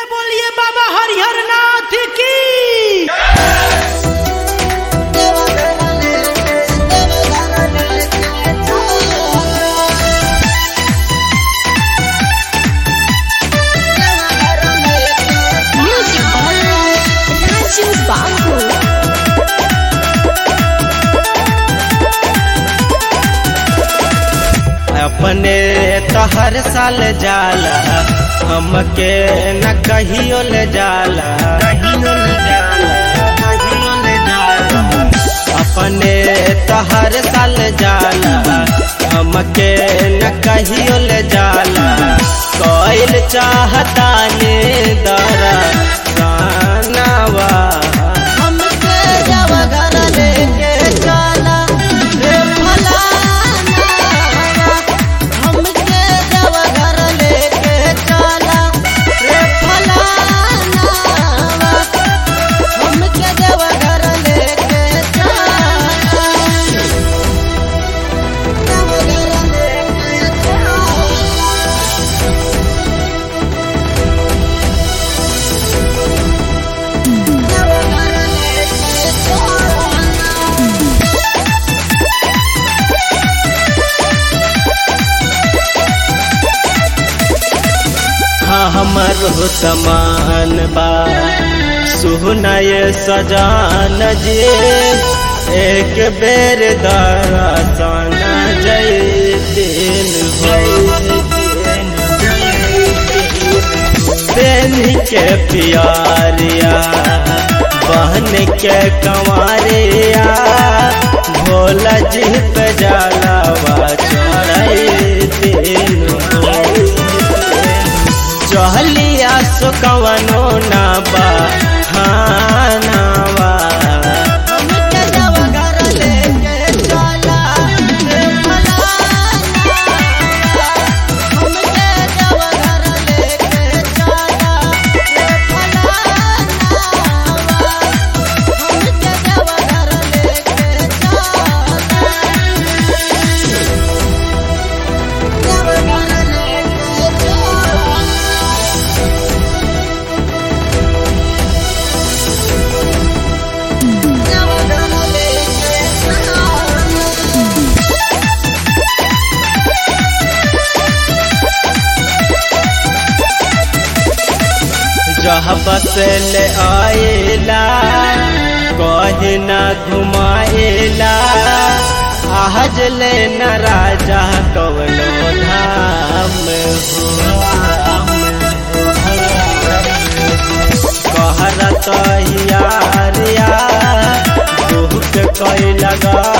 से बोलिए बाबा हरिहर नाथ की। अपने तो हर साल जाला हमके न कहियो ले जाला, कहियो ले जाला, कहियो ले जाला। अपने तो हर साल जाला हमके न कहियो ले जाला। कोइल चाहता ने दरा गानावा हमके जब घर लेके चला रे भला हमर समान बा सुनाय सजान जी। एक बेर दर्शन जैतीन देन के प्यारिया बहन के कंवरिया भोला जी पे जलावा चढ़ैतीन चहलिया सो कवनो ना बा खानावा हमके जब घर लेके चला रे फलाना हमके जब घर लेके चला रे फलाना हमके जब घर लेके जहाँ बसल आएला कहे न घुमाएला आज ले न राजा कवनो धाम कहरत यारिया दुख कई लगा